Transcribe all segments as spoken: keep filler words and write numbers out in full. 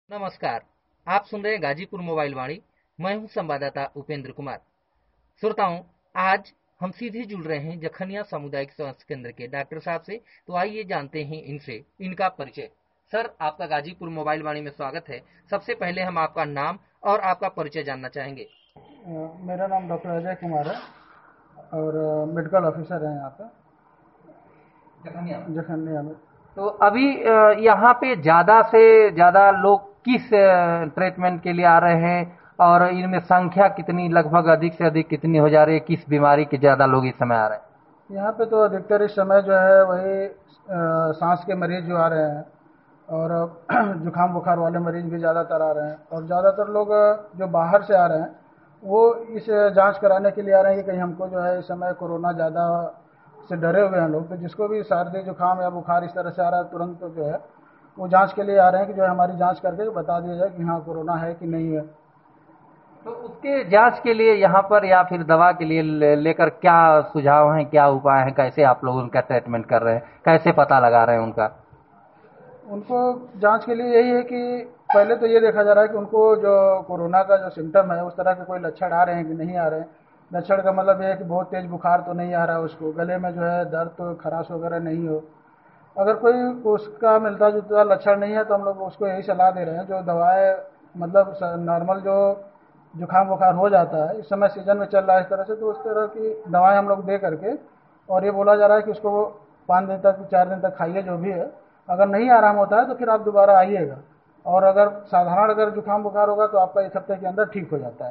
नमस्कार। आप सुन रहे हैं गाजीपुर मोबाइल वाणी। मैं हूं संवाददाता उपेंद्र कुमार। श्रोताओं, आज हम सीधे जुड़ रहे हैं जखनिया सामुदायिक स्वास्थ्य केंद्र के डॉक्टर साहब से। तो आइए जानते हैं इनसे इनका परिचय। सर, आपका गाजीपुर मोबाइल वाणी में स्वागत है। सबसे पहले हम आपका नाम और आपका परिचय जानना चाहेंगे। मेरा नाम डॉक्टर अजय कुमार है और मेडिकल ऑफिसर है यहाँ पे जखनिया में। जखनिया में। तो अभी यहाँ पे ज्यादा से ज्यादा लोग किस ट्रीटमेंट के लिए आ रहे हैं और इनमें संख्या कितनी, लगभग अधिक से अधिक कितनी हो जा रही है? किस बीमारी के ज्यादा लोग इस समय आ रहे हैं? यहाँ पे तो अधिकतर इस समय जो है वही सांस के मरीज जो आ रहे हैं और जुकाम बुखार वाले मरीज भी ज़्यादातर आ रहे हैं। और ज़्यादातर लोग जो बाहर से आ रहे हैं वो इस जांच कराने के लिए आ रहे हैं कि कहीं हमको जो है इस समय कोरोना ज़्यादा से डरे हुए हैं लोग। तो जिसको भी सर्दी जुकाम या बुखार इस तरह से आ रहा है तुरंत जो है वो जांच के लिए आ रहे हैं कि जो है हमारी जांच करके बता दिया जाए कि हाँ कोरोना है कि नहीं है। तो उसके जांच के लिए यहाँ पर या फिर दवा के लिए ले, लेकर क्या सुझाव हैं, क्या उपाय हैं, कैसे आप लोग उनका ट्रीटमेंट कर रहे हैं, कैसे पता लगा रहे हैं उनका? उनको जांच के लिए यही है कि पहले तो ये देखा जा रहा है कि उनको जो कोरोना का जो सिम्टम है उस तरह के कोई लक्षण आ रहे हैं कि नहीं आ रहे हैं। लक्षण का मतलब ये है कि बहुत तेज बुखार तो नहीं आ रहा है, उसको गले में जो है दर्द तो खराश वगैरह नहीं हो। अगर कोई उसका मिलता जुलता लक्षण नहीं है तो हम लोग उसको यही सलाह दे रहे हैं जो दवाएं मतलब नॉर्मल जो जुकाम बुखार हो जाता है इस समय सीजन में चल रहा है इस तरह से, तो उस तरह की दवाएं हम लोग दे करके और ये बोला जा रहा है कि उसको पाँच दिन तक चार दिन तक खाइए जो भी है। अगर नहीं आराम होता है तो फिर आप दोबारा आइएगा। और अगर साधारण अगर जुकाम बुखार होगा तो आपका एक हफ्ते के अंदर ठीक हो जाता है।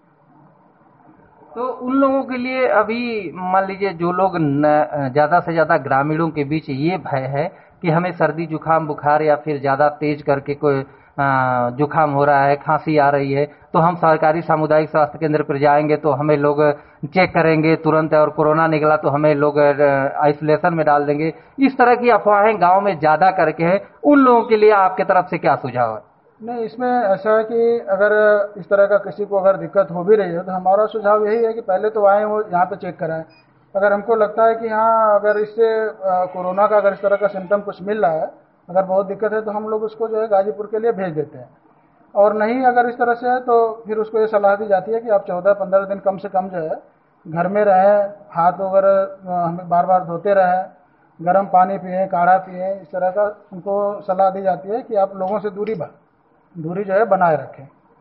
तो उन लोगों के लिए अभी मान लीजिए जो लोग ज्यादा से ज्यादा ग्रामीणों के बीच ये भय है कि हमें सर्दी जुकाम बुखार या फिर ज्यादा तेज करके कोई जुकाम हो रहा है, खांसी आ रही है, तो हम सरकारी सामुदायिक स्वास्थ्य केंद्र पर जाएंगे तो हमें लोग चेक करेंगे तुरंत और कोरोना निकला तो हमें लोग आइसोलेशन में डाल देंगे। इस तरह की अफवाहें गांव में ज्यादा करके हैं। उन लोगों के लिए आपके तरफ से क्या सुझाव है? नहीं, इसमें ऐसा है कि अगर इस तरह का किसी को अगर दिक्कत हो भी रही है तो हमारा सुझाव यही है कि पहले तो आए वो यहाँ पे चेक कराएं। अगर हमको लगता है कि हाँ अगर इससे कोरोना का अगर इस तरह का सिम्टम कुछ मिल रहा है, अगर बहुत दिक्कत है तो हम लोग उसको जो है गाजीपुर के लिए भेज देते हैं। और नहीं अगर इस तरह से है तो फिर उसको ये सलाह दी जाती है कि आप चौदह पंद्रह दिन कम से कम जो है घर में रहें, हाथ वगैरह हमें बार बार धोते रहें, गर्म पानी पिए, काढ़ा पिए, इस तरह का उनको सलाह दी जाती है कि आप लोगों से दूरी दूरी जो है बनाए रखें।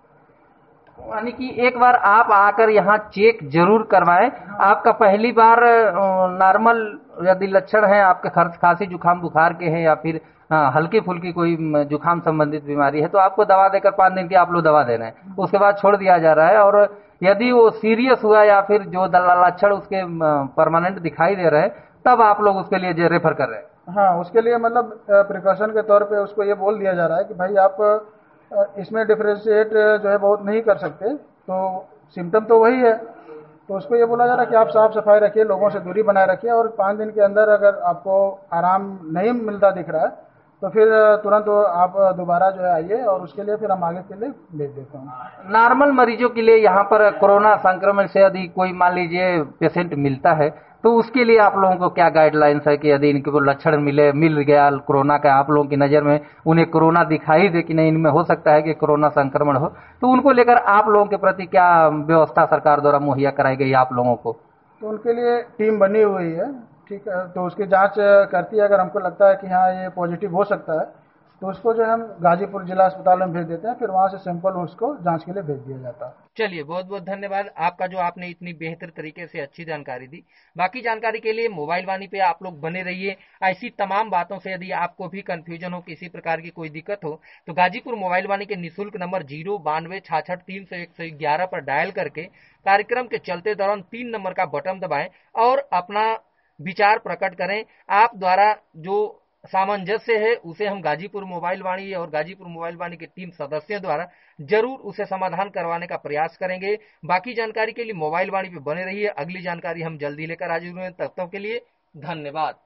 यानी कि एक बार आप आकर यहाँ चेक जरूर करवाएं। आपका पहली बार नॉर्मल यदि लक्षण है आपके खांसी जुकाम बुखार के हैं या फिर हल्की फुल्की कोई जुकाम संबंधित बीमारी है तो आपको दवा देकर पाँच दिन की आप लोग दवा दे रहे हैं, उसके बाद छोड़ दिया जा रहा है। और यदि वो सीरियस हुआ या फिर जो लक्षण उसके परमानेंट दिखाई दे रहे हैं तब आप लोग उसके लिए रेफर कर रहे हैं। हाँ, उसके लिए मतलब प्रिकॉशन के तौर पे उसको ये बोल दिया जा रहा है कि भाई आप इसमें डिफ्रेंशिएट जो है बहुत नहीं कर सकते, तो सिम्टम तो वही है। तो उसको ये बोला जा रहा है कि आप साफ सफाई रखिए, लोगों से दूरी बनाए रखिए और पाँच दिन के अंदर अगर आपको आराम नहीं मिलता दिख रहा है तो फिर तुरंत आप दोबारा जो है आइए और उसके लिए फिर हम आगे के लिए भेज देते हैं। नॉर्मल मरीजों के लिए यहाँ पर कोरोना संक्रमण से यदि कोई मान लीजिए पेशेंट मिलता है तो उसके लिए आप लोगों को क्या गाइडलाइंस है कि यदि इनको लक्षण मिले मिल गया कोरोना का, आप लोगों की नजर में उन्हें कोरोना दिखाई दे कि नहीं इनमें हो सकता है कि कोरोना संक्रमण हो, तो उनको लेकर आप लोगों के प्रति क्या व्यवस्था सरकार द्वारा मुहैया कराई गई आप लोगों को? तो उनके लिए टीम बनी हुई है, ठीक है, तो उसकी जांच करती है। अगर हमको लगता है कि हाँ ये पॉजिटिव हो सकता है तो उसको जो हम गाजीपुर जिला अस्पताल में भेज देते हैं, फिर वहां से सैंपल उसको जांच के लिए भेज दिया जाता है। चलिए, बहुत बहुत धन्यवाद आपका जो आपने इतनी बेहतर तरीके से अच्छी जानकारी दी। बाकी जानकारी के लिए मोबाइल वाणी पे आप लोग बने रहिए। ऐसी तमाम बातों से यदि आपको भी कंफ्यूजन हो, किसी प्रकार की कोई दिक्कत हो तो गाजीपुर मोबाइल वाणी के निःशुल्क नंबर जीरो बानवे छाछठ तीन सौ एक सौ ग्यारह पर डायल करके कार्यक्रम के चलते दौरान तीन नंबर का बटन दबाएं और अपना विचार प्रकट करें। आप द्वारा जो सामंजस्य है उसे हम गाजीपुर मोबाइल वाणी और गाजीपुर मोबाइल वाणी के टीम सदस्यों द्वारा जरूर उसे समाधान करवाने का प्रयास करेंगे। बाकी जानकारी के लिए मोबाइल वाणी पे बने रहिए। अगली जानकारी हम जल्दी लेकर हाजिर हुए, तब तक के लिए धन्यवाद।